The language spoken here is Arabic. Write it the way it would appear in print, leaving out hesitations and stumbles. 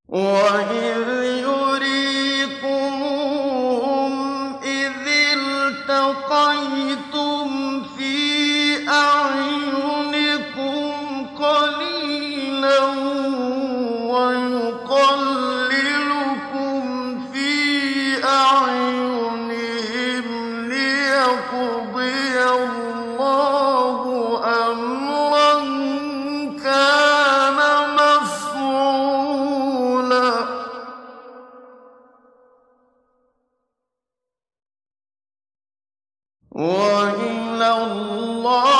وَإِذْ يُرِيكُمُوهُمْ إِذِ الْتَقَيْتُمْ فِي أَعْيُنِكُمْ قَلِيلًا وَيُقَلِّلُكُمْ فِي أَعْيُنِهِمْ لِيَقْضِيَ اللَّهُ أَمْرًا كَانَ مَفْعُولًا ۗ وَإِلَى اللَّهِ